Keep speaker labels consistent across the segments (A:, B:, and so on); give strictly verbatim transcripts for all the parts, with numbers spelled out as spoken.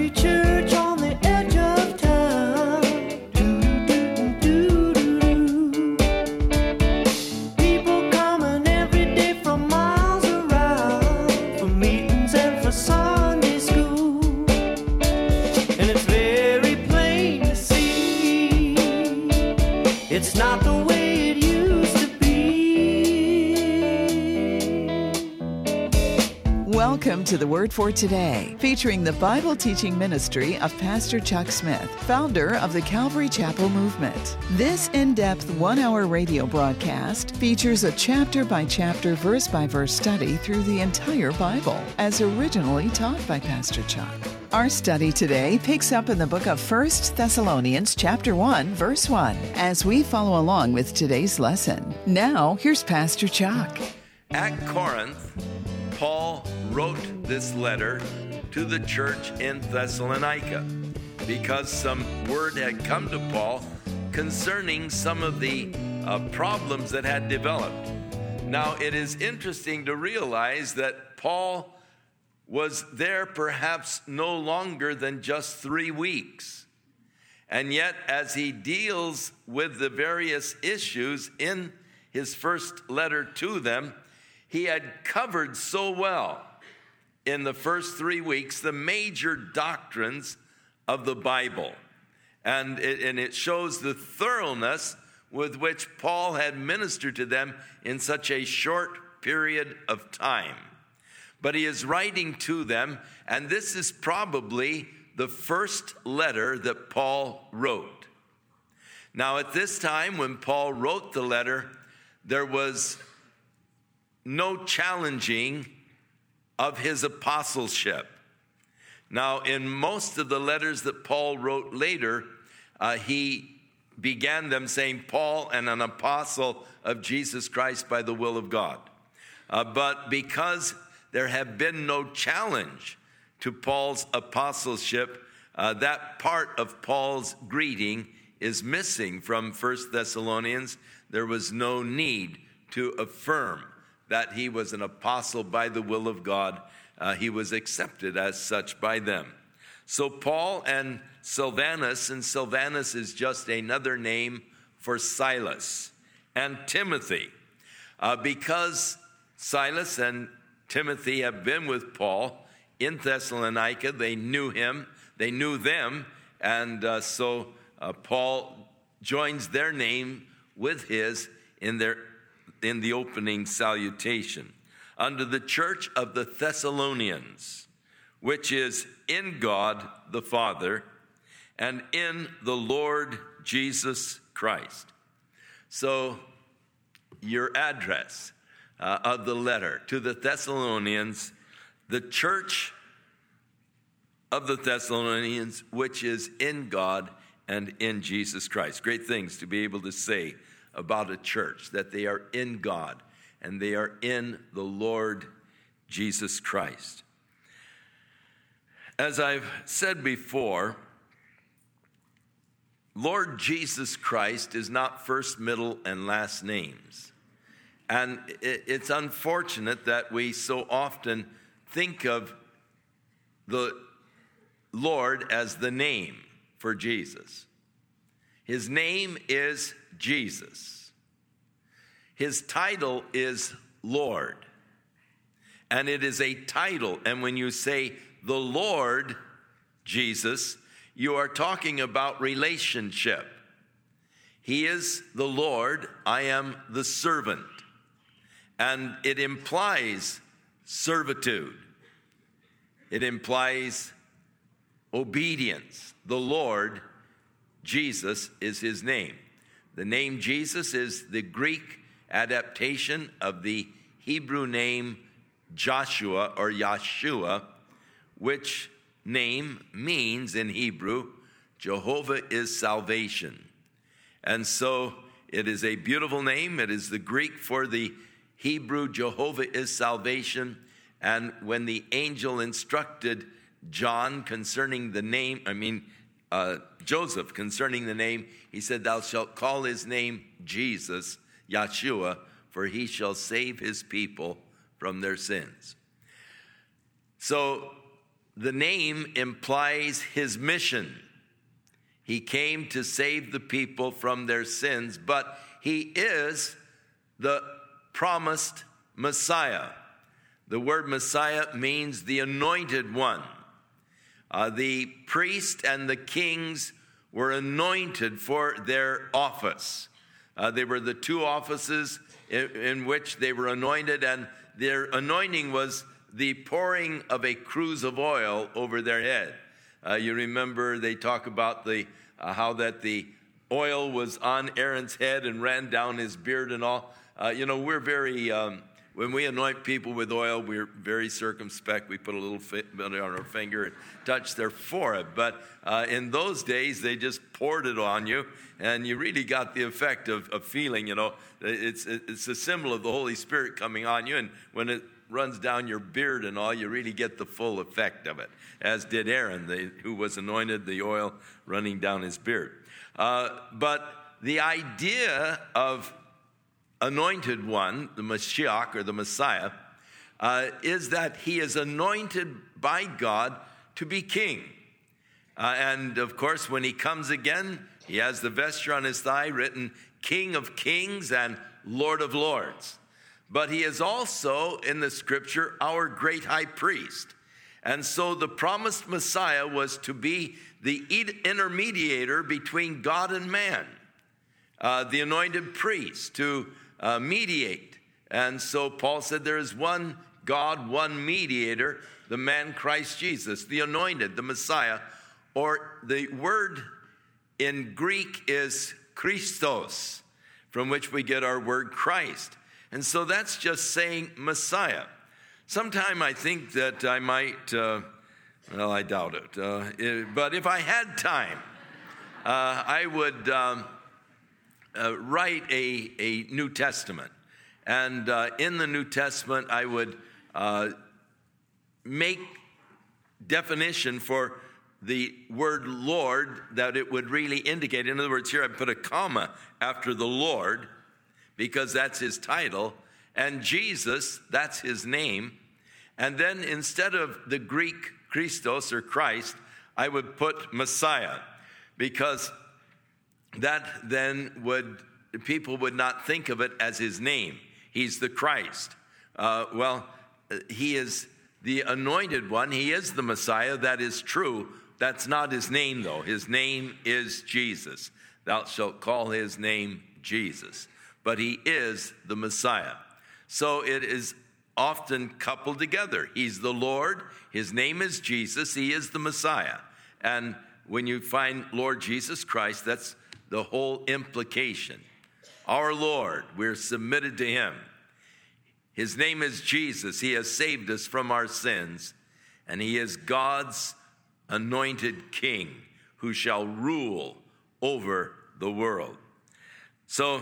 A: country church on the edge of town. Do-do-do-do-do-do. People coming every day from miles around for meetings and for Sunday school. And it's very plain to see it's not the way it used to be.
B: Welcome to The Word for Today, featuring the Bible teaching ministry of Pastor Chuck Smith, founder of the Calvary Chapel Movement. This in-depth one-hour radio broadcast features a chapter-by-chapter, verse-by-verse study through the entire Bible, as originally taught by Pastor Chuck. Our study today picks up in the book of First Thessalonians chapter one, verse one, as we follow along with today's lesson. Now, here's Pastor Chuck.
C: At Corinth, Paul wrote this letter to the church in Thessalonica because some word had come to Paul concerning some of the uh, problems that had developed. Now, it is interesting to realize that Paul was there perhaps no longer than just three weeks. And yet, as he deals with the various issues in his first letter to them, he had covered so well in the first three weeks the major doctrines of the Bible. And it, and it shows the thoroughness with which Paul had ministered to them in such a short period of time. But he is writing to them, and this is probably the first letter that Paul wrote. Now, at this time, when Paul wrote the letter, there was no challenging of his apostleship. Now, in most of the letters that Paul wrote later, uh, he began them saying, Paul, and an apostle of Jesus Christ by the will of God. Uh, but because there have been no challenge to Paul's apostleship, uh, that part of Paul's greeting is missing from First Thessalonians. There was no need to affirm that he was an apostle by the will of God. Uh, he was accepted as such by them. So Paul and Silvanus, and Silvanus is just another name for Silas, and Timothy. Uh, because Silas and Timothy have been with Paul in Thessalonica, they knew him, they knew them, and uh, so uh, Paul joins their name with his in their in the opening salutation. Unto the church of the Thessalonians, which is in God the Father and in the Lord Jesus Christ. So your address uh, of the letter to the Thessalonians, the church of the Thessalonians, which is in God and in Jesus Christ. Great things to be able to say about a church, that they are in God and they are in the Lord Jesus Christ. As I've said before, Lord Jesus Christ is not first, middle, and last names. And it's unfortunate that we so often think of the Lord as the name for Jesus. His name is Jesus. His title is Lord. And it is a title. And when you say the Lord Jesus, you are talking about relationship. He is the Lord. I am the servant. And it implies servitude. It implies obedience. The Lord Jesus is his name. The name Jesus is the Greek adaptation of the Hebrew name Joshua or Yeshua, which name means in Hebrew, Jehovah is salvation. And so it is a beautiful name. It is the Greek for the Hebrew Jehovah is salvation. And when the angel instructed John concerning the name, I mean, uh, Joseph concerning the name, he said, thou shalt call his name Jesus, Yeshua, for he shall save his people from their sins. So the name implies his mission. He came to save the people from their sins, but he is the promised Messiah. The word Messiah means the anointed one. Uh, the priest and the kings were anointed for their office. Uh, they were the two offices in, in which they were anointed, and their anointing was the pouring of a cruse of oil over their head. Uh, you remember they talk about the uh, how that the oil was on Aaron's head and ran down his beard and all. Uh, you know, we're very, um, when we anoint people with oil, we're very circumspect. We put a little bit on our finger and touch their forehead. But uh, in those days, they just poured it on you, and you really got the effect of, of feeling, you know, it's, it's a symbol of the Holy Spirit coming on you, and when it runs down your beard and all, you really get the full effect of it, as did Aaron, the, who was anointed, the oil running down his beard. Uh, but the idea of anointed one, the Mashiach or the Messiah, uh, is that he is anointed by God to be king. Uh, and of course, when he comes again, he has the vesture on his thigh written King of Kings and Lord of Lords. But he is also, in the scripture, our great high priest. And so the promised Messiah was to be the intermediator between God and man, uh, the anointed priest to uh, mediate. And so Paul said there is one God, one mediator, the man Christ Jesus, the anointed, the Messiah, or the word in Greek is Christos, from which we get our word Christ. And so that's just saying Messiah. Sometime I think that I might, uh, well, I doubt it, uh, it, but if I had time, uh, I would um, uh, write a, a New Testament. And uh, in the New Testament, I would uh, make definition for the word Lord that it would really indicate. In other words, here I put a comma after the Lord, because that's his title, and Jesus, that's his name. And then instead of the Greek Christos or Christ, I would put Messiah, because that then would, people would not think of it as his name. He's the Christ. Uh, well, he is the anointed one. He is the Messiah. That is true. That's not his name, though. His name is Jesus. Thou shalt call his name Jesus. But he is the Messiah. So it is often coupled together. He's the Lord. His name is Jesus. He is the Messiah. And when you find Lord Jesus Christ, that's the whole implication. Our Lord, we're submitted to him. His name is Jesus. He has saved us from our sins. And he is God's anointed king who shall rule over the world. So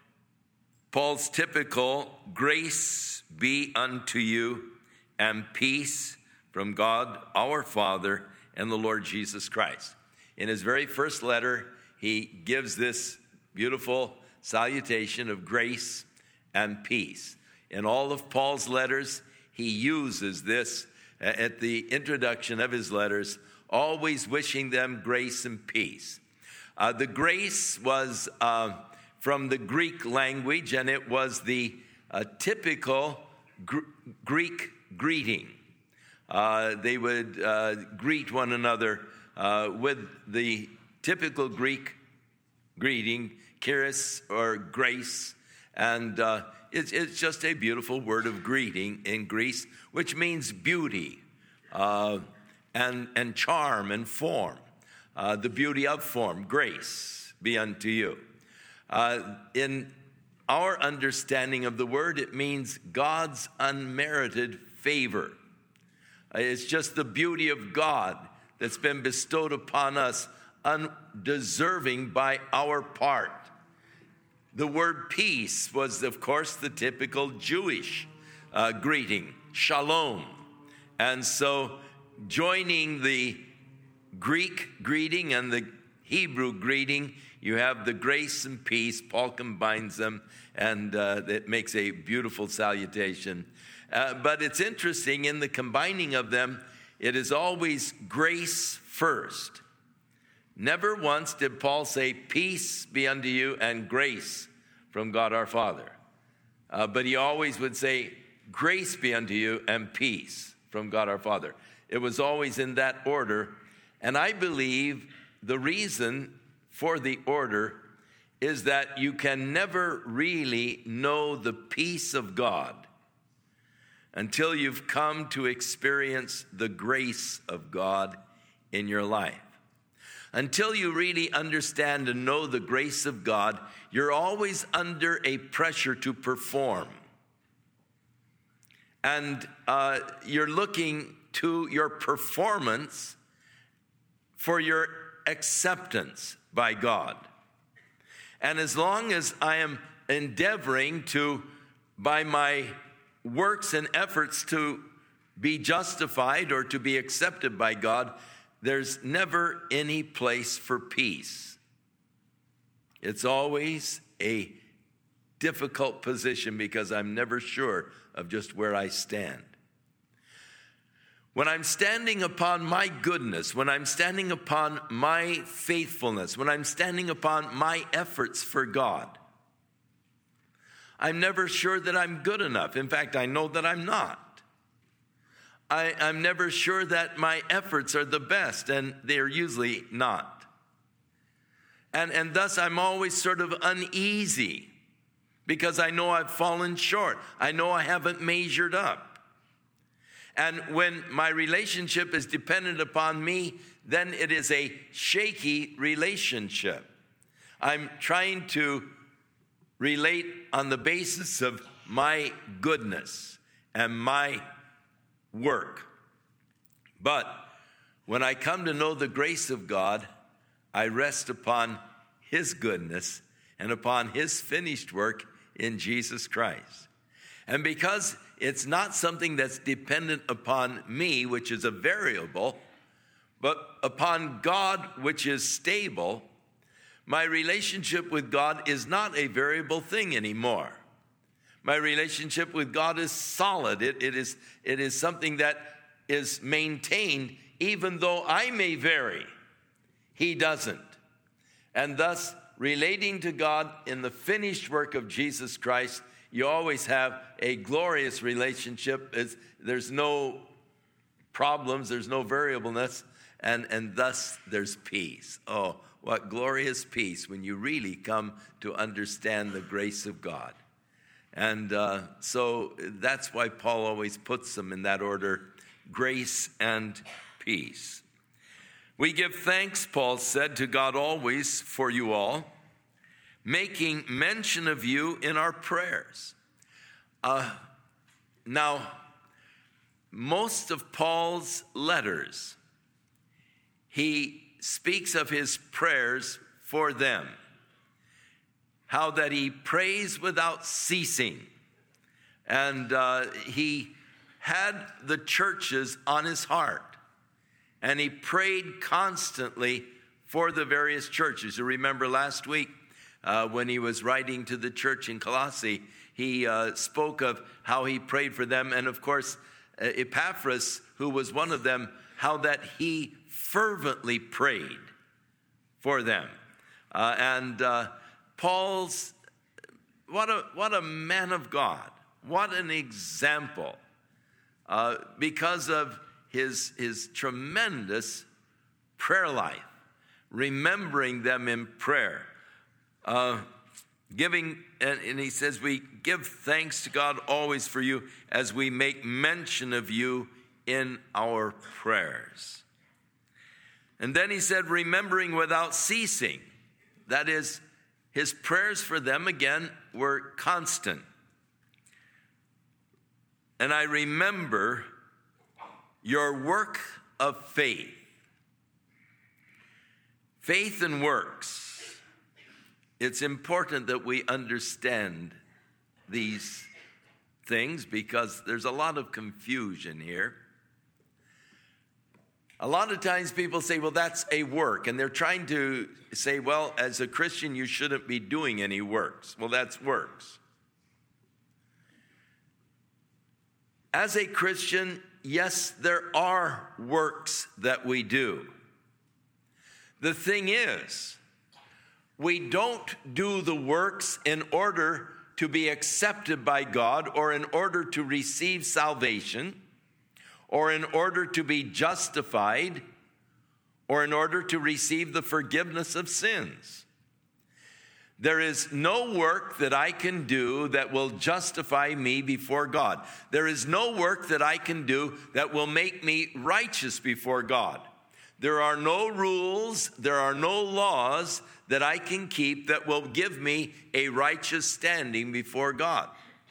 C: Paul's typical grace be unto you and peace from God our Father and the Lord Jesus Christ. In his very first letter, he gives this beautiful salutation of grace and peace. In all of Paul's letters, he uses this at the introduction of his letters, always wishing them grace and peace. Uh, the grace was uh, from the Greek language, and it was the uh, typical gr- Greek greeting. Uh, they would uh, greet one another uh, with the typical Greek greeting, charis or grace, and uh, it's, it's just a beautiful word of greeting in Greece, which means beauty uh, and, and charm and form. Uh, the beauty of form, grace be unto you. Uh, in our understanding of the word, it means God's unmerited favor. Uh, it's just the beauty of God that's been bestowed upon us, undeserving by our part. The word peace was, of course, the typical Jewish uh, greeting, shalom. And so joining the Greek greeting and the Hebrew greeting, you have the grace and peace. Paul combines them, and uh, it makes a beautiful salutation. Uh, but it's interesting, in the combining of them, It is always grace first. Never once did Paul say, peace be unto you and grace from God our Father. Uh, but he always would say, grace be unto you and peace from God our Father. It was always in that order. And I believe the reason for the order is that you can never really know the peace of God until you've come to experience the grace of God in your life. Until you really understand and know the grace of God, you're always under a pressure to perform. And uh, you're looking to your performance for your acceptance by God. And as long as I am endeavoring to, by my works and efforts, to be justified or to be accepted by God, there's never any place for peace. It's always a difficult position because I'm never sure of just where I stand. When I'm standing upon my goodness, when I'm standing upon my faithfulness, when I'm standing upon my efforts for God, I'm never sure that I'm good enough. In fact, I know that I'm not. I, I'm never sure that my efforts are the best, and they're usually not. And, and thus I'm always sort of uneasy because I know I've fallen short. I know I haven't measured up. And when my relationship is dependent upon me, then it is a shaky relationship. I'm trying to relate on the basis of my goodness and my work. But when I come to know the grace of God, I rest upon his goodness and upon his finished work in Jesus Christ. And because it's not something that's dependent upon me, which is a variable, but upon God, which is stable, my relationship with God is not a variable thing anymore. My relationship with God is solid. It, it is, it is something that is maintained even though I may vary. He doesn't. And thus, relating to God in the finished work of Jesus Christ, you always have a glorious relationship. It's, there's no problems, there's no variableness, and, and thus there's peace. Oh, what glorious peace when you really come to understand the grace of God. And uh, so that's why Paul always puts them in that order, grace and peace. We give thanks, Paul said, to God always for you all, making mention of you in our prayers. Uh, now, most of Paul's letters, he speaks of his prayers for them. How that he prays without ceasing. And uh, he had the churches on his heart. And he prayed constantly for the various churches. You remember last week uh, when he was writing to the church in Colossae, he uh, spoke of how he prayed for them. And of course, uh, Epaphras, who was one of them, how that he fervently prayed for them. Uh, and uh, Paul's, what a what a man of God, what an example, uh, because of his, his tremendous prayer life, remembering them in prayer, uh, giving, and, and he says, we give thanks to God always for you as we make mention of you in our prayers. And then he said, remembering without ceasing, that is, his prayers for them, again, were constant. And I remember your work of faith. Faith and works. It's important that we understand these things because there's a lot of confusion here. A lot of times people say, well, that's a work. And they're trying to say, well, as a Christian, you shouldn't be doing any works. Well, that's works. As a Christian, yes, there are works that we do. The thing is, we don't do the works in order to be accepted by God or in order to receive salvation or in order to be justified or in order to receive the forgiveness of sins. There is no work that I can do that will justify me before God. There is no work that I can do that will make me righteous before God. There are no rules, there are no laws that I can keep that will give me a righteous standing before God.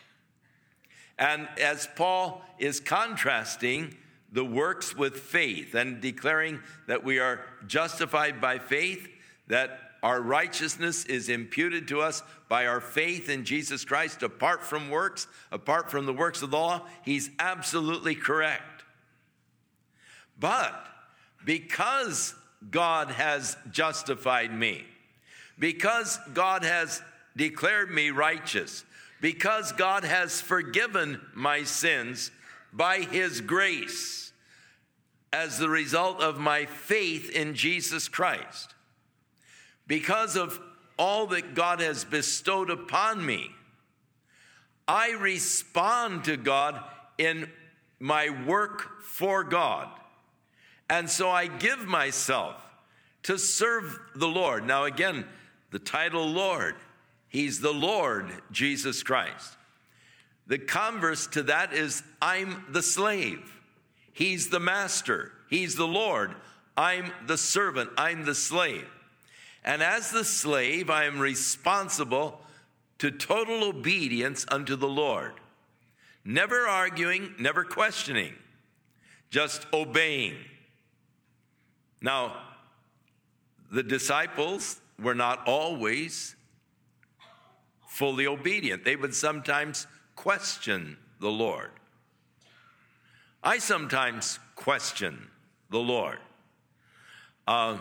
C: And as Paul is contrasting the works with faith and declaring that we are justified by faith, that our righteousness is imputed to us by our faith in Jesus Christ apart from works, apart from the works of the law, he's absolutely correct. But because God has justified me, because God has declared me righteous, because God has forgiven my sins by his grace as the result of my faith in Jesus Christ, because of all that God has bestowed upon me, I respond to God in my work for God. And so I give myself to serve the Lord. Now again, the title Lord, he's the Lord Jesus Christ. The converse to that is I'm the slave. He's the master. He's the Lord. I'm the servant. I'm the slave. And as the slave, I am responsible to total obedience unto the Lord. Never arguing, never questioning, just obeying. Now, the disciples were not always fully obedient. They would sometimes question the Lord. I sometimes question the Lord. Uh,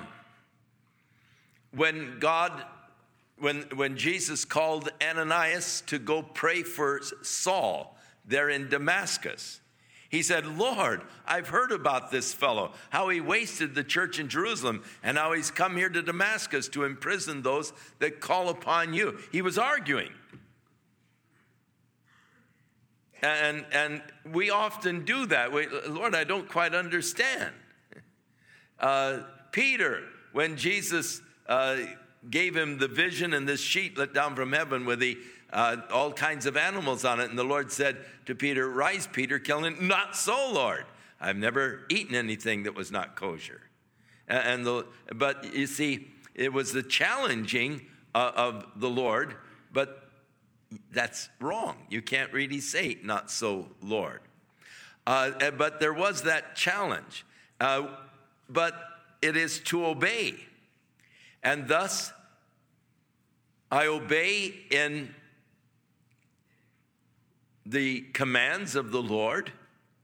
C: when God, when, when Jesus called Ananias to go pray for Saul there in Damascus, he said, Lord, I've heard about this fellow, how he wasted the church in Jerusalem, and how he's come here to Damascus to imprison those that call upon you. He was arguing. And, and we often do that. We, Lord, I don't quite understand. Uh, Peter, when Jesus uh, gave him the vision and this sheet let down from heaven with the Uh, all kinds of animals on it. And the Lord said to Peter, rise, Peter, kill him. Not so, Lord. I've never eaten anything that was not kosher. And, and the, but you see, it was the challenging uh, of the Lord, but that's wrong. You can't really say, not so, Lord. Uh, but there was that challenge. Uh, but it is to obey. And thus, I obey in the commands of the Lord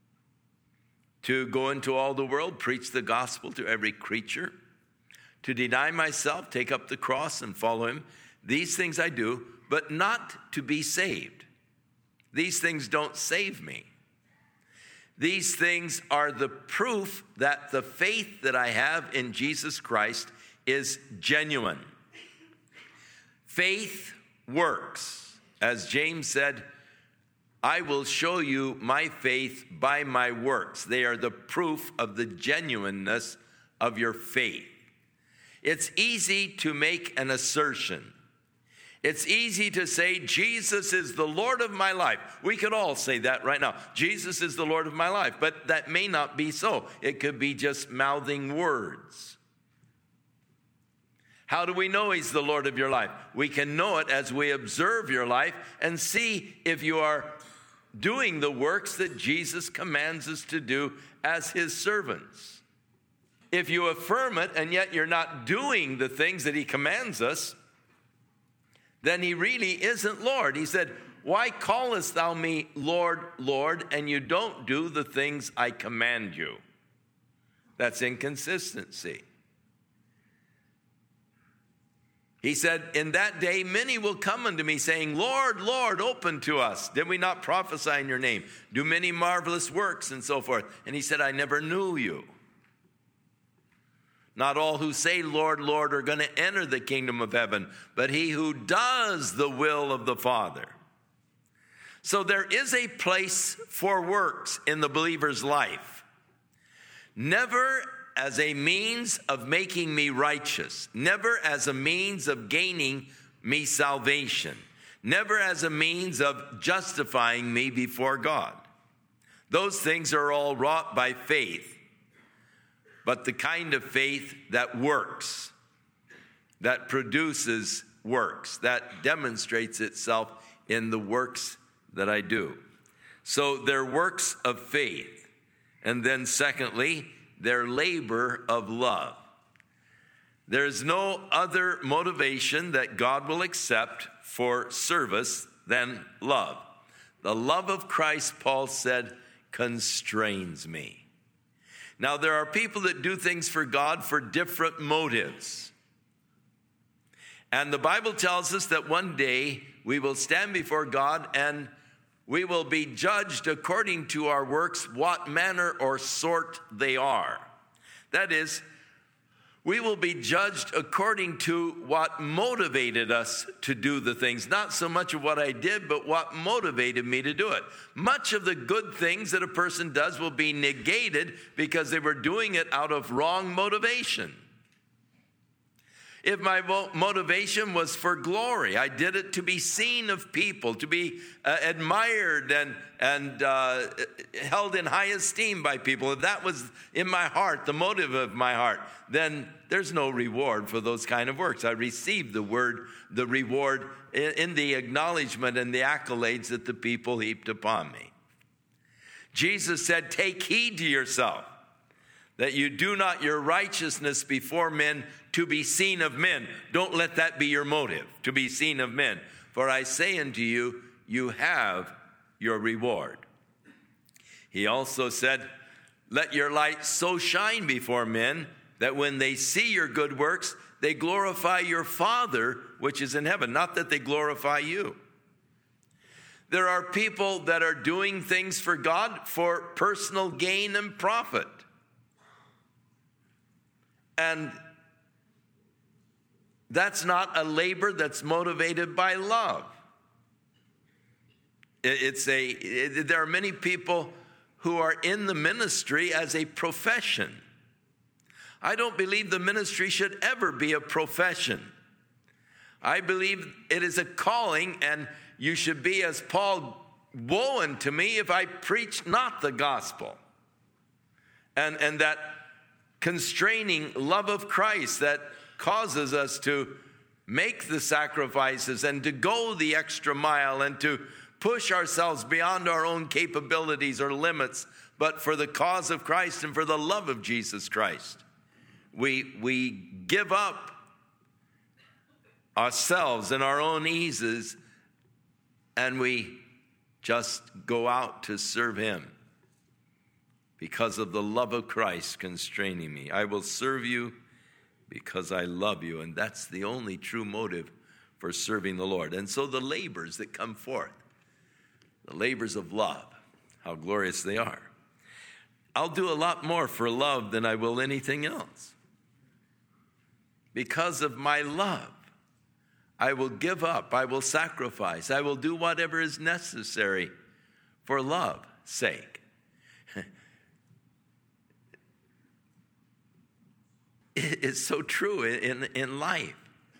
C: to go into all the world, preach the gospel to every creature, to deny myself, take up the cross and follow him. These things I do, but not to be saved. These things don't save me. These things are the proof that the faith that I have in Jesus Christ is genuine. Faith works. As James said, I will show you my faith by my works. They are the proof of the genuineness of your faith. It's easy to make an assertion. It's easy to say, Jesus is the Lord of my life. We could all say that right now. Jesus is the Lord of my life. But that may not be so. It could be just mouthing words. How do we know he's the Lord of your life? We can know it as we observe your life and see if you are doing the works that Jesus commands us to do as his servants. If you affirm it and yet you're not doing the things that he commands us, then he really isn't Lord. He said, why callest thou me Lord, Lord, and you don't do the things I command you? That's inconsistency. He said, in that day, many will come unto me saying, Lord, Lord, open to us. Did we not prophesy in your name? Do many marvelous works and so forth. And he said, I never knew you. Not all who say, Lord, Lord, are going to enter the kingdom of heaven, but he who does the will of the Father. So there is a place for works in the believer's life. Never as a means of making me righteous, never as a means of gaining me salvation, never as a means of justifying me before God. Those things are all wrought by faith, but the kind of faith that works, that produces works, that demonstrates itself in the works that I do. So they're works of faith. And then secondly, their labor of love. There's no other motivation that God will accept for service than love. The love of Christ, Paul said, constrains me. Now, there are people that do things for God for different motives. And the Bible tells us that one day we will stand before God and we will be judged according to our works, what manner or sort they are. That is, we will be judged according to what motivated us to do the things. Not so much of what I did, but what motivated me to do it. Much of the good things that a person does will be negated because they were doing it out of wrong motivation. If my motivation was for glory, I did it to be seen of people, to be uh, admired and, and uh, held in high esteem by people. If that was in my heart, the motive of my heart, then there's no reward for those kind of works. I received the word, the reward in, in the acknowledgement and the accolades that the people heaped upon me. Jesus said, take heed to yourself, that you do not your righteousness before men to be seen of men. Don't let that be your motive, to be seen of men. For I say unto you, you have your reward. He also said, let your light so shine before men that when they see your good works, they glorify your Father which is in heaven. Not that they glorify you. There are people that are doing things for God for personal gain and profit. And that's not a labor that's motivated by love. It's a, it, there are many people who are in the ministry as a profession. I don't believe the ministry should ever be a profession. I believe it is a calling, and you should be, as Paul, woe unto me if I preach not the gospel. And, and that constraining love of Christ that causes us to make the sacrifices and to go the extra mile and to push ourselves beyond our own capabilities or limits, but for the cause of Christ and for the love of Jesus Christ. We, we give up ourselves and our own eases, and we just go out to serve him because of the love of Christ constraining me. I will serve you because I love you, and that's the only true motive for serving the Lord. And so the labors that come forth, the labors of love, how glorious they are. I'll do a lot more for love than I will anything else. Because of my love, I will give up, I will sacrifice, I will do whatever is necessary for love's sake. It's so true in, in life.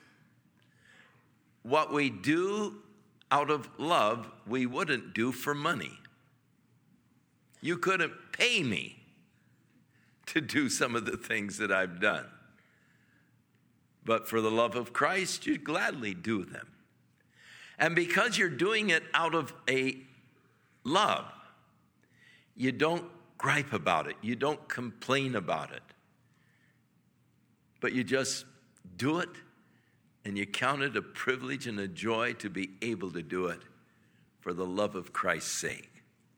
C: What we do out of love, we wouldn't do for money. You couldn't pay me to do some of the things that I've done. But for the love of Christ, you'd gladly do them. And because you're doing it out of a love, you don't gripe about it. You don't complain about it. But you just do it, and you count it a privilege and a joy to be able to do it for the love of Christ's sake.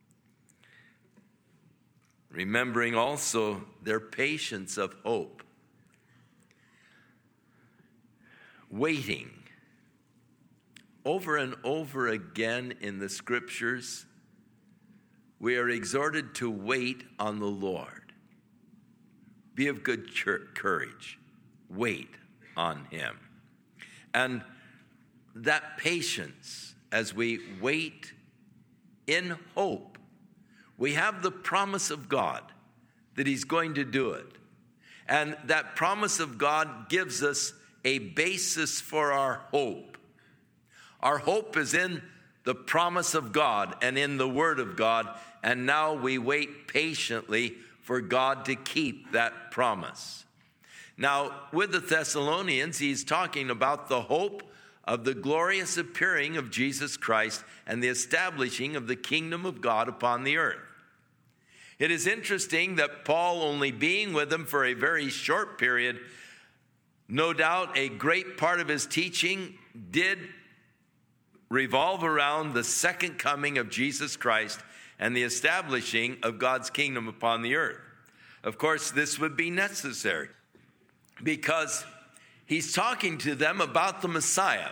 C: Remembering also their patience of hope. waiting. Over and over again in the scriptures, we are exhorted to wait on the Lord. Be of good courage. Wait on him. And that patience as we wait in hope, we have the promise of God that he's going to do it. And that promise of God gives us a basis for our hope. Our hope is in the promise of God and in the Word of God, and now we wait patiently for God to keep that promise. Now, with the Thessalonians, he's talking about the hope of the glorious appearing of Jesus Christ and the establishing of the kingdom of God upon the earth. It is interesting that Paul, only being with them for a very short period, no doubt a great part of his teaching did revolve around the second coming of Jesus Christ and the establishing of God's kingdom upon the earth. Of course, this would be necessary because he's talking to them about the Messiah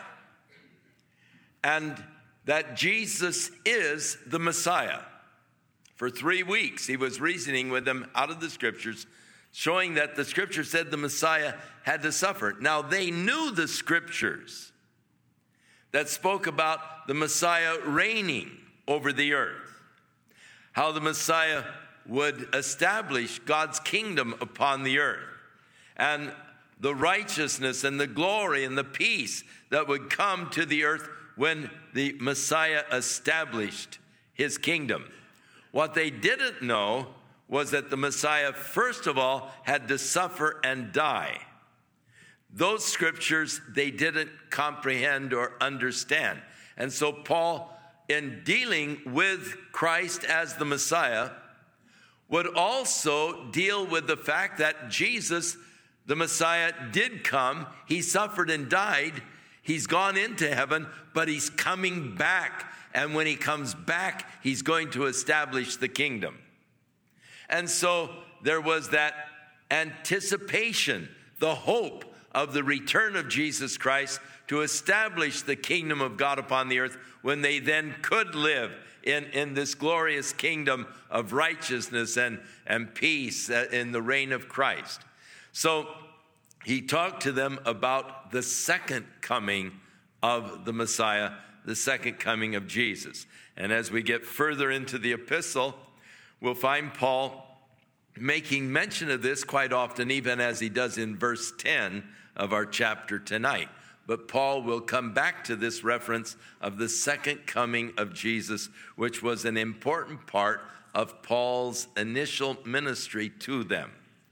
C: and that Jesus is the Messiah. For three weeks, he was reasoning with them out of the scriptures, showing that the scripture said the Messiah had to suffer. Now, they knew the scriptures that spoke about the Messiah reigning over the earth, how the Messiah would establish God's kingdom upon the earth, and the righteousness and the glory and the peace that would come to the earth when the Messiah established his kingdom. What they didn't know was that the Messiah, first of all, had to suffer and die. Those scriptures they didn't comprehend or understand. And so Paul, in dealing with Christ as the Messiah, would also deal with the fact that Jesus, the Messiah, did come. He suffered and died. He's gone into heaven, but he's coming back. And when he comes back, he's going to establish the kingdom. And so there was that anticipation, the hope of the return of Jesus Christ to establish the kingdom of God upon the earth when they then could live in, in this glorious kingdom of righteousness and, and peace in the reign of Christ. So he talked to them about the second coming of the Messiah, the second coming of Jesus. And as we get further into the epistle, we'll find Paul making mention of this quite often, even as he does in verse ten of our chapter tonight. But Paul will come back to this reference of the second coming of Jesus, which was an important part of Paul's initial ministry to them.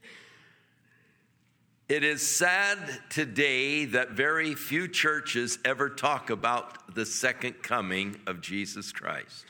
C: It is sad today that very few churches ever talk about the second coming of Jesus Christ.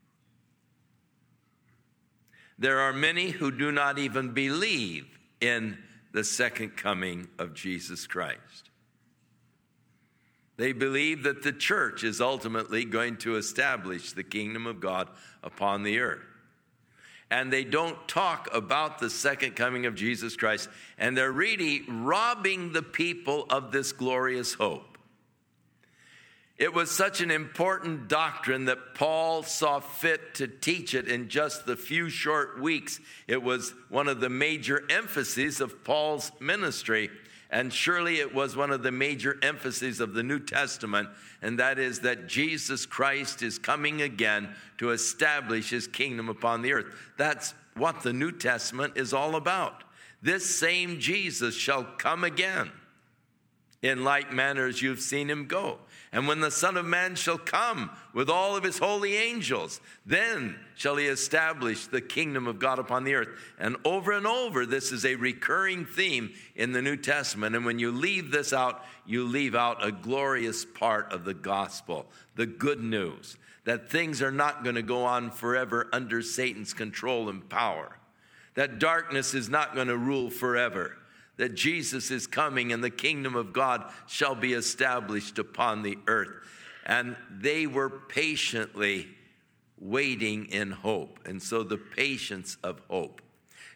C: There are many who do not even believe in the second coming of Jesus Christ. They believe that the church is ultimately going to establish the kingdom of God upon the earth. And they don't talk about the second coming of Jesus Christ. And they're really robbing the people of this glorious hope. It was such an important doctrine that Paul saw fit to teach it in just the few short weeks. It was one of the major emphases of Paul's ministry. And surely it was one of the major emphases of the New Testament, and that is that Jesus Christ is coming again to establish his kingdom upon the earth. That's what the New Testament is all about. This same Jesus shall come again in like manner as you've seen him go. And when the Son of Man shall come with all of his holy angels, then shall he establish the kingdom of God upon the earth. And over and over, this is a recurring theme in the New Testament. And when you leave this out, you leave out a glorious part of the gospel, the good news, that things are not going to go on forever under Satan's control and power, that darkness is not going to rule forever, that Jesus is coming and the kingdom of God shall be established upon the earth. And they were patiently waiting in hope. And so the patience of hope.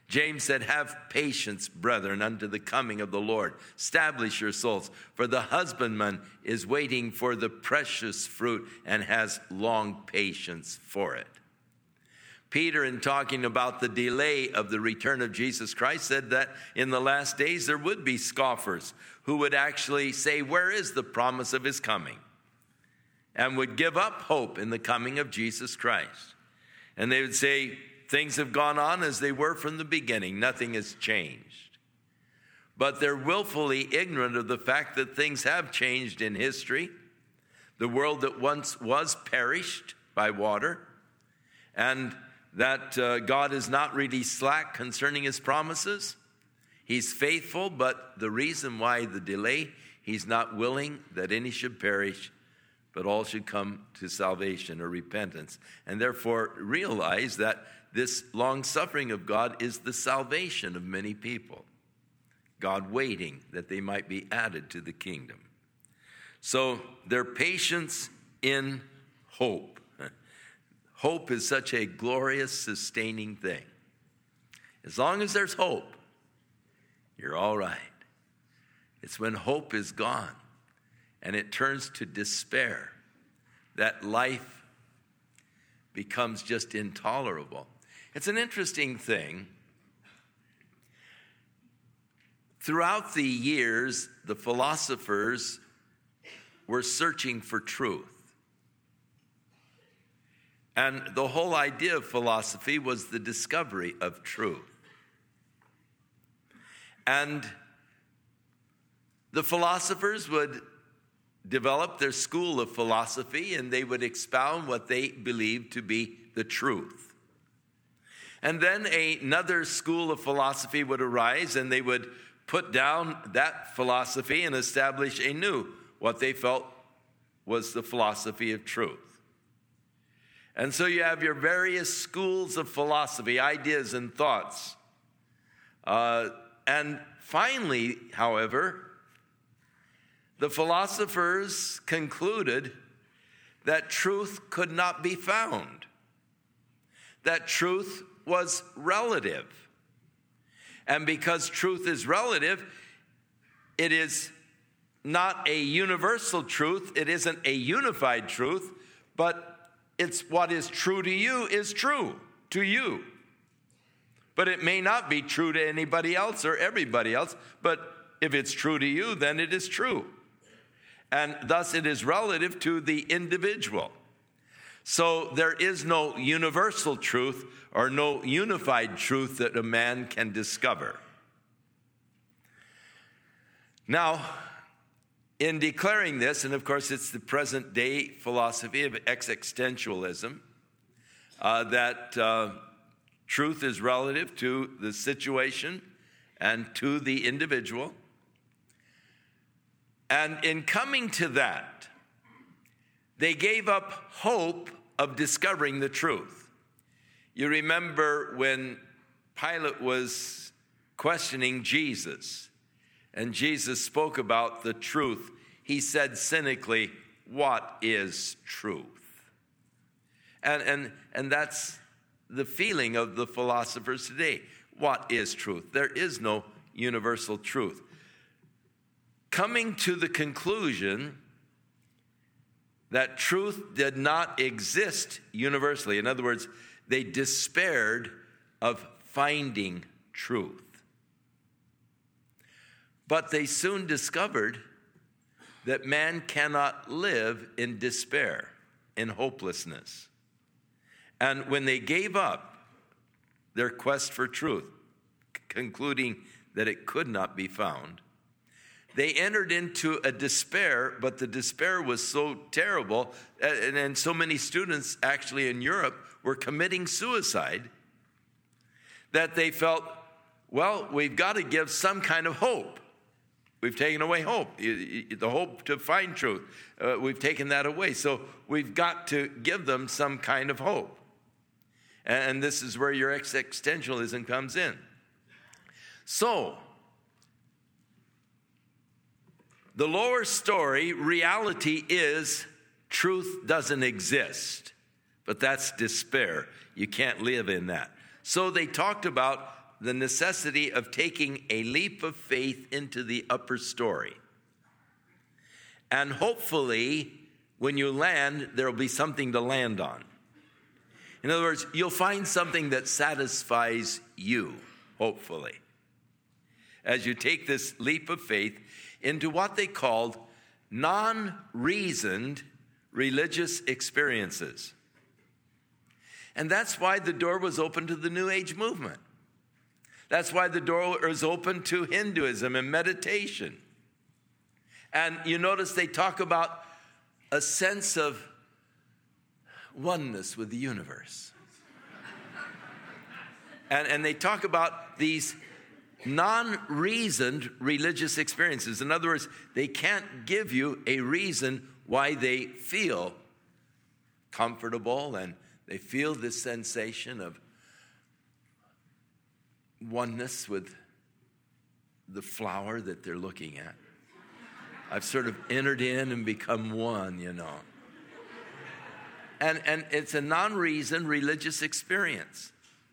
C: James said, have patience, brethren, unto the coming of the Lord. Establish your souls, for the husbandman is waiting for the precious fruit and has long patience for it. Peter, in talking about the delay of the return of Jesus Christ, said that in the last days there would be scoffers who would actually say, where is the promise of his coming? And would give up hope in the coming of Jesus Christ. And they would say, things have gone on as they were from the beginning. Nothing has changed. But they're willfully ignorant of the fact that things have changed in history. The world that once was perished by water, and that uh, God is not really slack concerning his promises. He's faithful, but the reason why the delay, he's not willing that any should perish, but all should come to salvation or repentance. And therefore realize that this long suffering of God is the salvation of many people. God waiting that they might be added to the kingdom. So their patience in hope. Hope is such a glorious, sustaining thing. As long as there's hope, you're all right. It's when hope is gone and it turns to despair that life becomes just intolerable. It's an interesting thing. Throughout the years, the philosophers were searching for truth. And the whole idea of philosophy was the discovery of truth. And the philosophers would develop their school of philosophy, and they would expound what they believed to be the truth. And then another school of philosophy would arise, and they would put down that philosophy and establish a new, what they felt was the philosophy of truth. And so you have your various schools of philosophy, ideas and thoughts. Uh, and finally, however, the philosophers concluded that truth could not be found, that truth was relative. And because truth is relative, it is not a universal truth, it isn't a unified truth, but it's what is true to you is true to you. But it may not be true to anybody else or everybody else, but if it's true to you, then it is true. And thus it is relative to the individual. So there is no universal truth or no unified truth that a man can discover. Now, in declaring this, and of course it's the present day philosophy of existentialism, uh, that uh, truth is relative to the situation and to the individual. And in coming to that, they gave up hope of discovering the truth. You remember when Pilate was questioning Jesus, and Jesus spoke about the truth, he said cynically, "What is truth?" And, and, and that's the feeling of the philosophers today. What is truth? There is no universal truth. Coming to the conclusion that truth did not exist universally. In other words, they despaired of finding truth. But they soon discovered that man cannot live in despair, in hopelessness. And when they gave up their quest for truth, concluding that it could not be found, they entered into a despair, but the despair was so terrible, and, and so many students actually in Europe were committing suicide, that they felt, well, we've got to give some kind of hope. We've taken away hope, the hope to find truth. Uh, we've taken that away. So we've got to give them some kind of hope. And this is where your existentialism comes in. So, the lower story, reality is truth doesn't exist. But that's despair. You can't live in that. So they talked about the necessity of taking a leap of faith into the upper story. And hopefully, when you land, there will be something to land on. In other words, you'll find something that satisfies you, hopefully, as you take this leap of faith into what they called non-reasoned religious experiences. And that's why the door was open to the New Age movement. That's why the door is open to Hinduism and meditation. And you notice they talk about a sense of oneness with the universe. and, and they talk about these non-reasoned religious experiences. In other words, they can't give you a reason why they feel comfortable and they feel this sensation of oneness with the flower that they're looking at. I've sort of entered in and become one, you know. And, and it's a non-reason religious experience.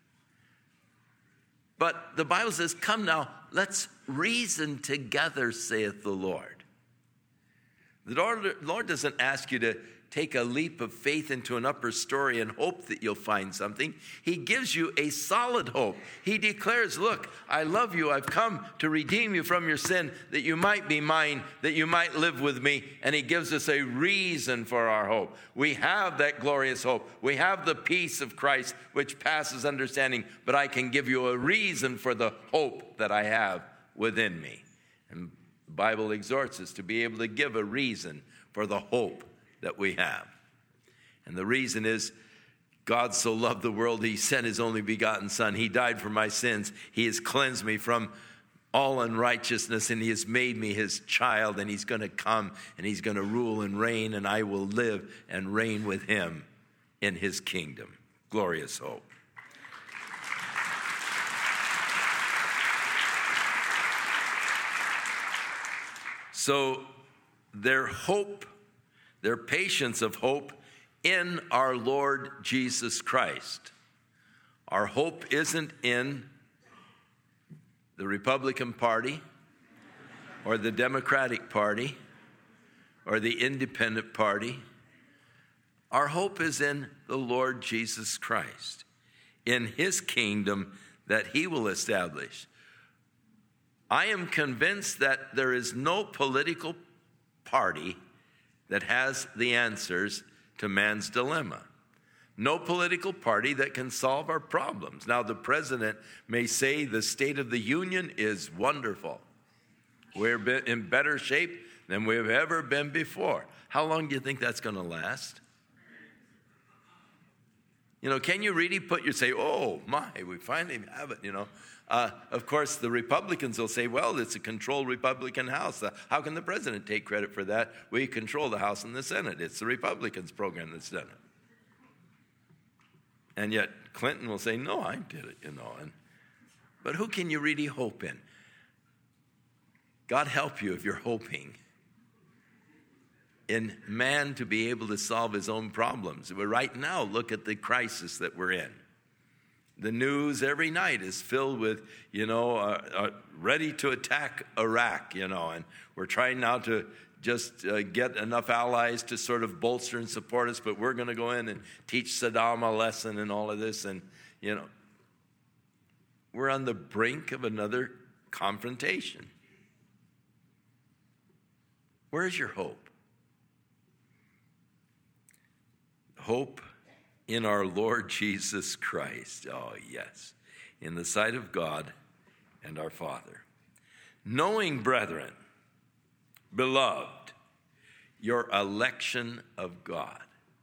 C: But the Bible says, come now, let's reason together, saith the Lord. The Lord, Lord doesn't ask you to take a leap of faith into an upper story and hope that you'll find something. He gives you a solid hope. He declares, look, I love you. I've come to redeem you from your sin, that you might be mine, that you might live with me. And he gives us a reason for our hope. We have that glorious hope. We have the peace of Christ, which passes understanding. But I can give you a reason for the hope that I have within me. And the Bible exhorts us to be able to give a reason for the hope that we have. And the reason is, God so loved the world, he sent his only begotten Son. He died for my sins. He has cleansed me from all unrighteousness, and he has made me his child, and he's going to come, and he's going to rule and reign, and I will live and reign with him in his kingdom. Glorious hope. So their hope, their patience of hope in our Lord Jesus Christ. Our hope isn't in the Republican Party or the Democratic Party or the Independent Party. Our hope is in the Lord Jesus Christ, in his kingdom that he will establish. I am convinced that there is no political party that has the answers to man's dilemma. No political party that can solve our problems. Now, the president may say the State of the Union is wonderful. We're in better shape than we've ever been before. How long do you think that's going to last? You know, can you really put your say, oh my, we finally have it, you know? Uh, of course, the Republicans will say, well, it's a controlled Republican House. Uh, how can the president take credit for that? We control the House and the Senate. It's the Republicans' program that's done it. And yet Clinton will say, no, I did it, you know. And, but who can you really hope in? God help you if you're hoping in man to be able to solve his own problems. But right now, look at the crisis that we're in. The news every night is filled with, you know, uh, uh, ready to attack Iraq, you know, and we're trying now to just uh, get enough allies to sort of bolster and support us, but we're going to go in and teach Saddam a lesson and all of this. And, you know, we're on the brink of another confrontation. Where's your hope? Hope in our Lord Jesus Christ. Oh, yes. In the sight of God and our Father. Knowing, brethren, beloved, your election of God.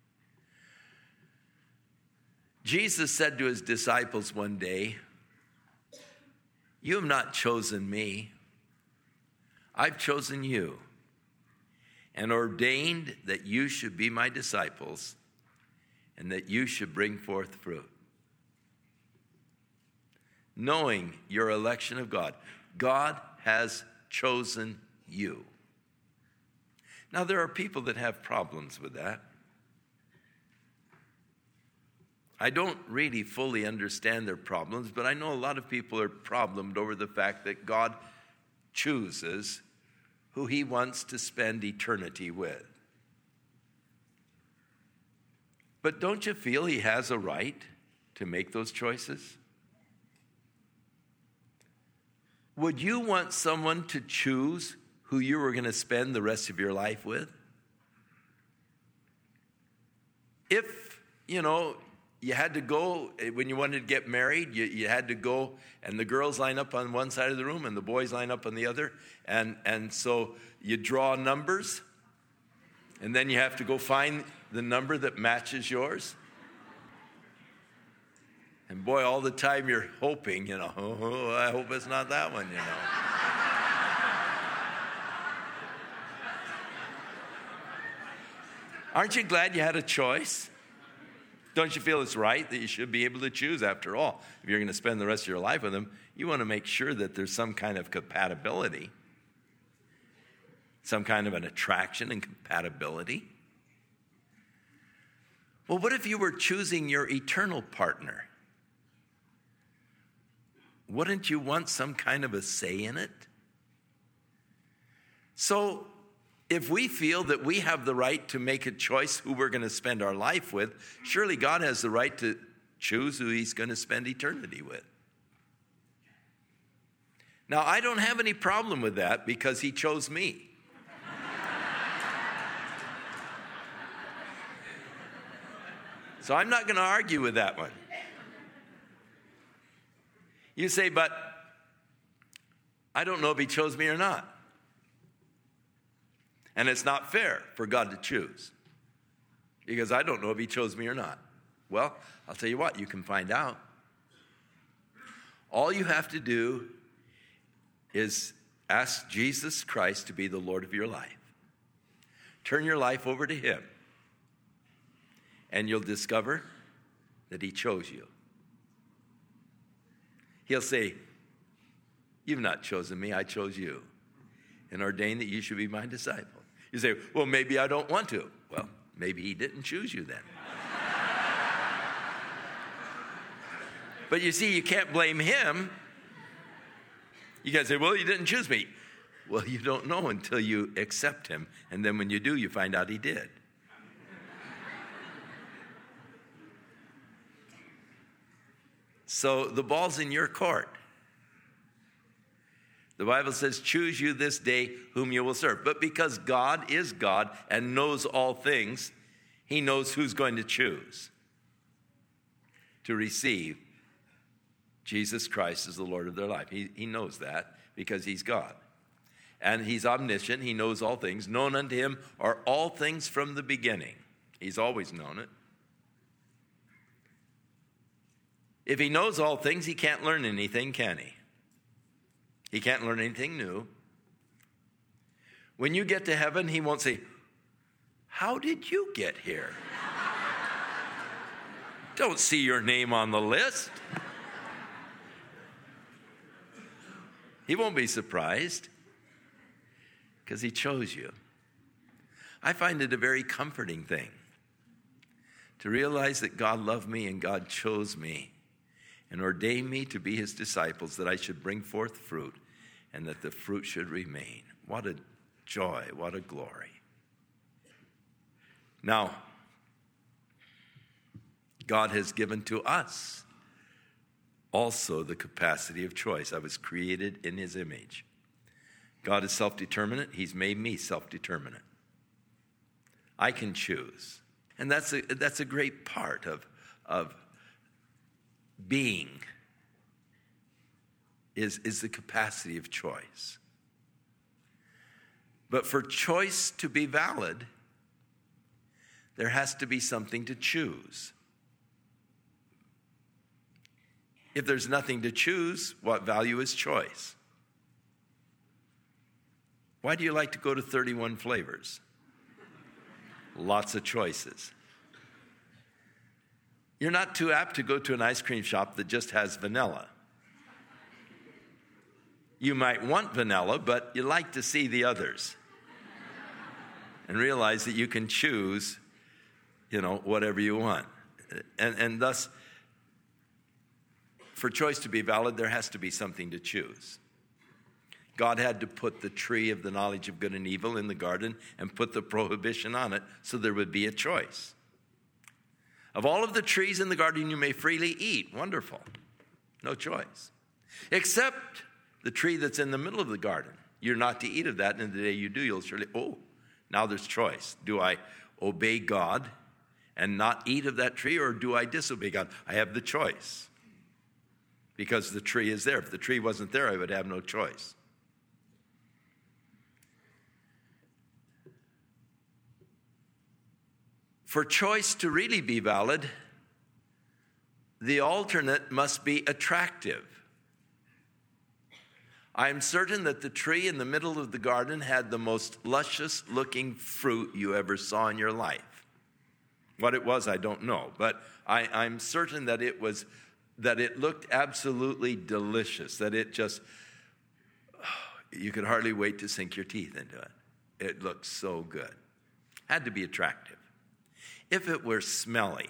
C: Jesus said to his disciples one day, you have not chosen me. I've chosen you and ordained that you should be my disciples and that you should bring forth fruit. Knowing your election of God. God has chosen you. Now, there are people that have problems with that. I don't really fully understand their problems, but I know a lot of people are problemed over the fact that God chooses who he wants to spend eternity with. But don't you feel he has a right to make those choices? Would you want someone to choose who you were going to spend the rest of your life with? If, you know, you had to go, when you wanted to get married, you, you had to go, and the girls line up on one side of the room and the boys line up on the other, and, and so you draw numbers, and then you have to go find the number that matches yours. And boy, all the time you're hoping, you know, oh, I hope it's not that one, you know. Aren't you glad you had a choice? Don't you feel it's right that you should be able to choose? After all, if you're going to spend the rest of your life with them, you want to make sure that there's some kind of compatibility, some kind of an attraction and compatibility. Well, what if you were choosing your eternal partner? Wouldn't you want some kind of a say in it? So, if we feel that we have the right to make a choice who we're going to spend our life with, surely God has the right to choose who he's going to spend eternity with. Now, I don't have any problem with that because he chose me. So I'm not going to argue with that one. You say, but I don't know if he chose me or not. And it's not fair for God to choose, because I don't know if he chose me or not. Well, I'll tell you what, you can find out. All you have to do is ask Jesus Christ to be the Lord of your life. Turn your life over to him, and you'll discover that he chose you. He'll say, you've not chosen me, I chose you, and ordained that you should be my disciple. You say, well, maybe I don't want to. Well, maybe he didn't choose you then. But you see, you can't blame him. You can't say, well, he didn't choose me. Well, you don't know until you accept him. And then when you do, you find out he did. So the ball's in your court. The Bible says, choose you this day whom you will serve. But because God is God and knows all things, he knows who's going to choose to receive Jesus Christ as the Lord of their life. He, he knows that because he's God. And he's omniscient. He knows all things. Known unto him are all things from the beginning. He's always known it. If he knows all things, he can't learn anything, can he? He can't learn anything new. When you get to heaven, he won't say, how did you get here? Don't see your name on the list. He won't be surprised because he chose you. I find it a very comforting thing to realize that God loved me and God chose me and ordained me to be his disciples, that I should bring forth fruit and that the fruit should remain. What a joy, what a glory. Now, God has given to us also the capacity of choice. I was created in his image. God is self-determinate. He's made me self-determinate. I can choose. And that's a, that's a great part of, of being. Is, is the capacity of choice. But for choice to be valid, there has to be something to choose. If there's nothing to choose, what value is choice? Why do you like to go to thirty-one flavors? Lots of choices. You're not too apt to go to an ice cream shop that just has vanilla. You might want vanilla, but you like to see the others and realize that you can choose, you know, whatever you want. And, and thus, for choice to be valid, there has to be something to choose. God had to put the tree of the knowledge of good and evil in the garden and put the prohibition on it so there would be a choice. Of all of the trees in the garden you may freely eat. Wonderful. No choice. Except the tree that's in the middle of the garden. You're not to eat of that, and the day you do, you'll surely, oh, now there's choice. Do I obey God and not eat of that tree, or do I disobey God? I have the choice because the tree is there. If the tree wasn't there, I would have no choice. For choice to really be valid, the alternate must be attractive. I am certain that the tree in the middle of the garden had the most luscious looking fruit you ever saw in your life. What it was, I don't know, but I, I'm certain that it was, that it looked absolutely delicious, that it just, oh, you could hardly wait to sink your teeth into it. It looked so good. Had to be attractive. If it were smelly,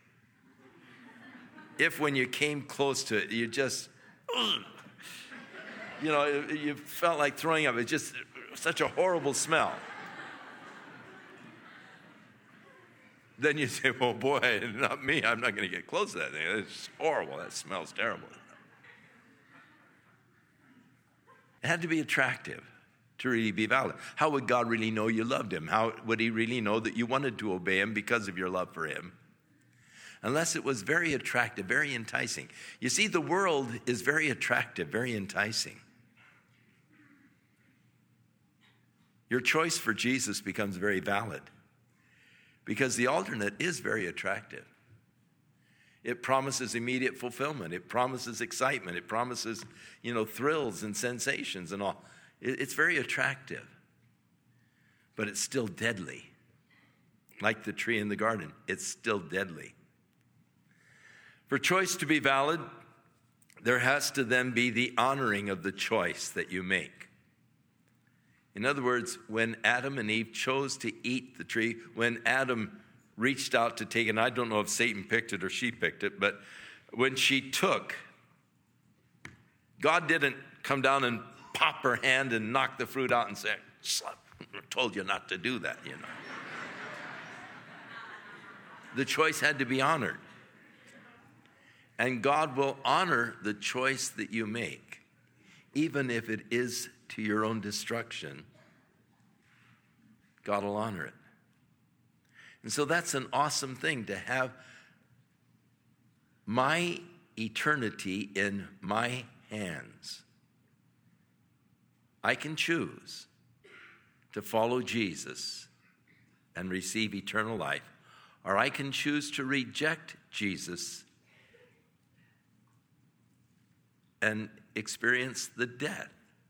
C: if when you came close to it, you just, ugh, you know, you felt like throwing up. It's just such a horrible smell. Then you say, well, boy, not me. I'm not going to get close to that thing. It's horrible. That smells terrible. It had to be attractive to really be valid. How would God really know you loved him? How would he really know that you wanted to obey him because of your love for him? Unless it was very attractive, very enticing. You see, the world is very attractive, very enticing. Your choice for Jesus becomes very valid because the alternate is very attractive. It promises immediate fulfillment. It promises excitement. It promises, you know, thrills and sensations and all. It's very attractive, but it's still deadly. Like the tree in the garden, it's still deadly. For choice to be valid, there has to then be the honoring of the choice that you make. In other words, when Adam and Eve chose to eat the tree, when Adam reached out to take it, and I don't know if Satan picked it or she picked it, but when she took, God didn't come down and pop her hand and knock the fruit out and say, I told you not to do that, you know. The choice had to be honored. And God will honor the choice that you make, even if it is to your own destruction. God will honor it. And so that's an awesome thing, to have my eternity in my hands. I can choose to follow Jesus and receive eternal life, or I can choose to reject Jesus and experience the death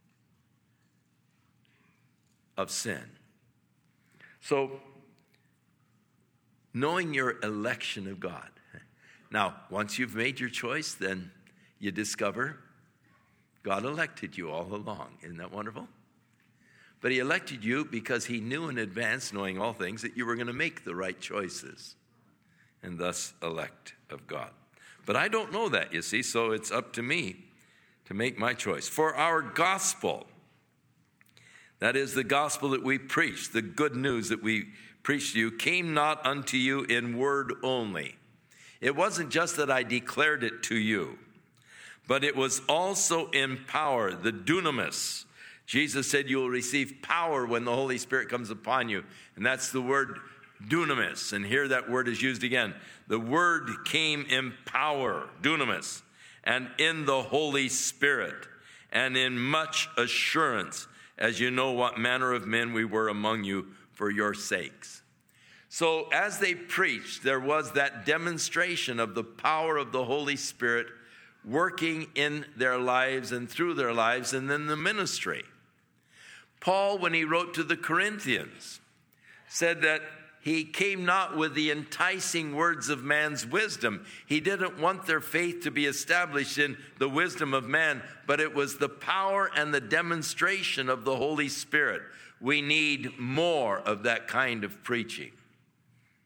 C: of sin. So, knowing your election of God. Now, once you've made your choice, then you discover God elected you all along. Isn't that wonderful? But he elected you because he knew in advance, knowing all things, that you were going to make the right choices and thus elect of God. But I don't know that, you see, so it's up to me to make my choice. For our gospel, that is the gospel that we preach, the good news that we preach to you, came not unto you in word only. It wasn't just that I declared it to you, but it was also in power, the dunamis. Jesus said you will receive power when the Holy Spirit comes upon you. And that's the word dunamis. And here that word is used again. The word came in power, dunamis, and in the Holy Spirit, and in much assurance, as you know what manner of men we were among you for your sakes. So as they preached, there was that demonstration of the power of the Holy Spirit working in their lives and through their lives, and then the ministry. Paul, when he wrote to the Corinthians, said that he came not with the enticing words of man's wisdom. He didn't want their faith to be established in the wisdom of man, but it was the power and the demonstration of the Holy Spirit. We need more of that kind of preaching.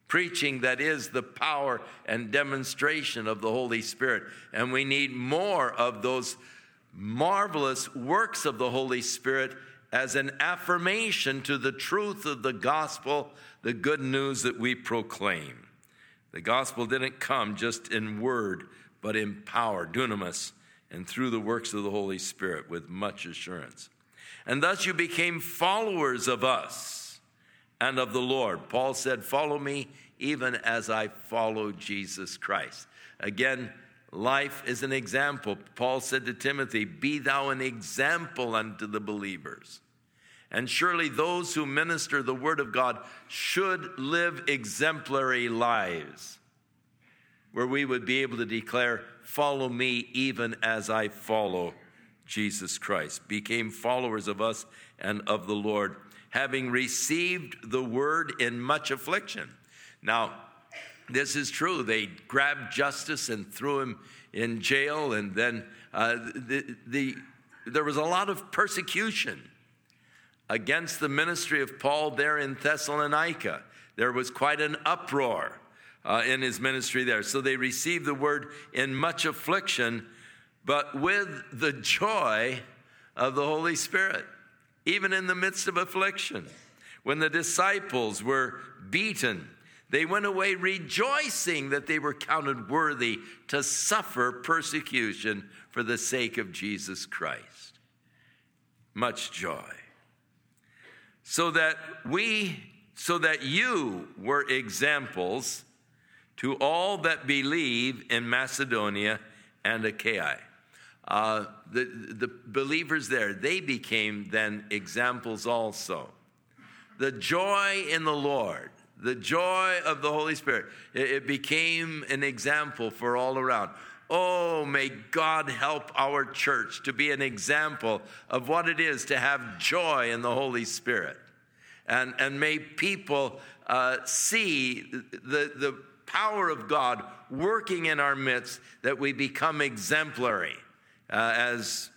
C: preaching that is the power and demonstration of the Holy Spirit. And we need more of those marvelous works of the Holy Spirit as an affirmation to the truth of the gospel, the good news that we proclaim. The gospel didn't come just in word, but in power, dunamis, and through the works of the Holy Spirit with much assurance. And thus you became followers of us and of the Lord. Paul said, follow me even as I follow Jesus Christ. Again, life is an example. Paul said to Timothy, be thou an example unto the believers. And surely those who minister the word of God should live exemplary lives where we would be able to declare, follow me even as I follow Jesus Christ. Became followers of us and of the Lord, having received the word in much affliction. Now, this is true. They grabbed Justus and threw him in jail, and then uh, the, the, there was a lot of persecution against the ministry of Paul there in Thessalonica. There was quite an uproar uh, in his ministry there. So they received the word in much affliction, but with the joy of the Holy Spirit, even in the midst of affliction. When the disciples were beaten, they went away rejoicing that they were counted worthy to suffer persecution for the sake of Jesus Christ. Much joy. So that we, so that you were examples to all that believe in Macedonia and Achaia. Uh, the, the believers there, they became then examples also. The joy in the Lord, the joy of the Holy Spirit, it, it became an example for all around. Oh, may God help our church to be an example of what it is to have joy in the Holy Spirit. And, and may people uh, see the, the power of God working in our midst, that we become exemplary. Uh, as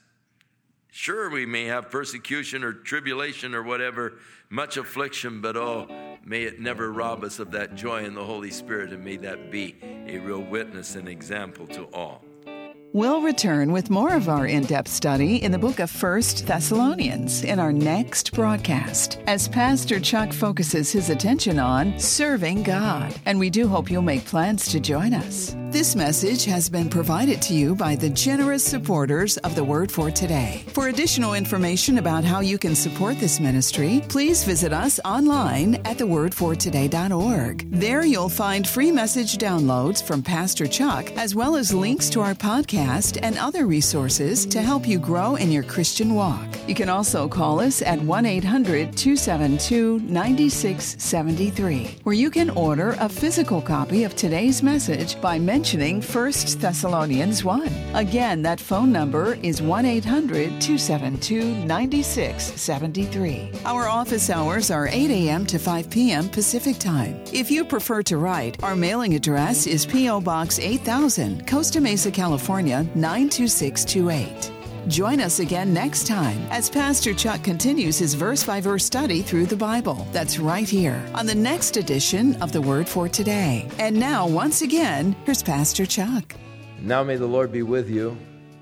C: sure, we may have persecution or tribulation or whatever, much affliction, but oh, may it never rob us of that joy in the Holy Spirit, and may that be a real witness and example to all.
B: We'll return with more of our in-depth study in the book of First Thessalonians in our next broadcast, as Pastor Chuck focuses his attention on serving God. And we do hope you'll make plans to join us. This message has been provided to you by the generous supporters of the Word for Today. For additional information about how you can support this ministry, please visit us online at the word for today dot org. There you'll find free message downloads from Pastor Chuck, as well as links to our podcast and other resources to help you grow in your Christian walk. You can also call us at one eight hundred two seven two nine six seven three, where you can order a physical copy of today's message by mentioning First Thessalonians one. Again, that phone number is one eight hundred two seven two nine six seven three. Our office hours are eight a.m. to five p.m. Pacific Time. If you prefer to write, our mailing address is P O. Box eight thousand, Costa Mesa, California, nine two six two eight. Join us again next time as Pastor Chuck continues his verse-by-verse study through the Bible. That's right here on the next edition of The Word for Today. And now, once again, here's Pastor Chuck.
D: Now may the Lord be with you,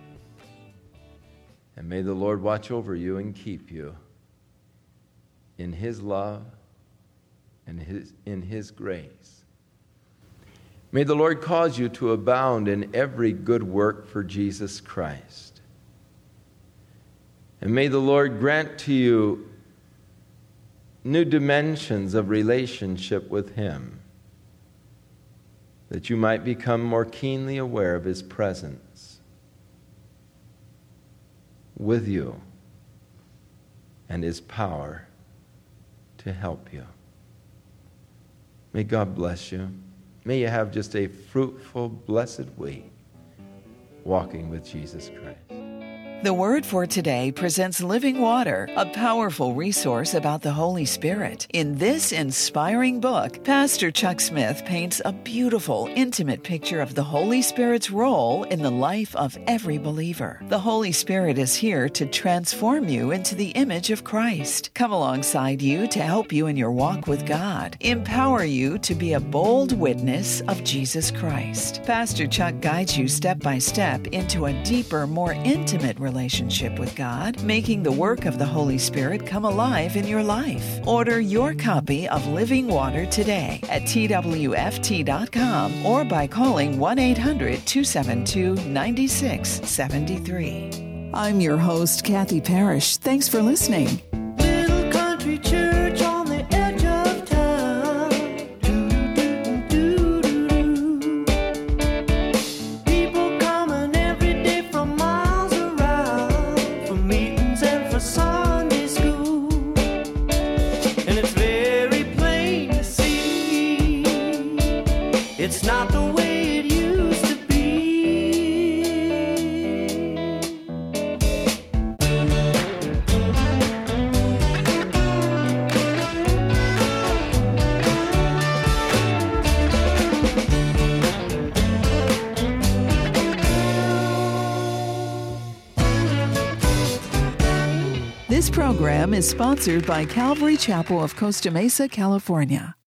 D: and may the Lord watch over you and keep you in His love and his, in His grace. May the Lord cause you to abound in every good work for Jesus Christ. And may the Lord grant to you new dimensions of relationship with Him, that you might become more keenly aware of His presence with you and His power to help you. May God bless you. May you have just a fruitful, blessed week walking with Jesus Christ.
B: The Word for Today presents Living Water, a powerful resource about the Holy Spirit. In this inspiring book, Pastor Chuck Smith paints a beautiful, intimate picture of the Holy Spirit's role in the life of every believer. The Holy Spirit is here to transform you into the image of Christ, come alongside you to help you in your walk with God, empower you to be a bold witness of Jesus Christ. Pastor Chuck guides you step by step into a deeper, more intimate relationship relationship with God, making the work of the Holy Spirit come alive in your life. Order your copy of Living Water today at T W F T dot com or by calling one eight hundred two seven two nine six seven three. I'm your host, Kathy Parrish. Thanks for listening.
A: Little country church on the edge of town. Do-do-do-do-do-do. People coming every day from miles around for meetings and for Sunday school. And it's very plain to see it's not the way it used to be.
B: This program is sponsored by Calvary Chapel of Costa Mesa, California.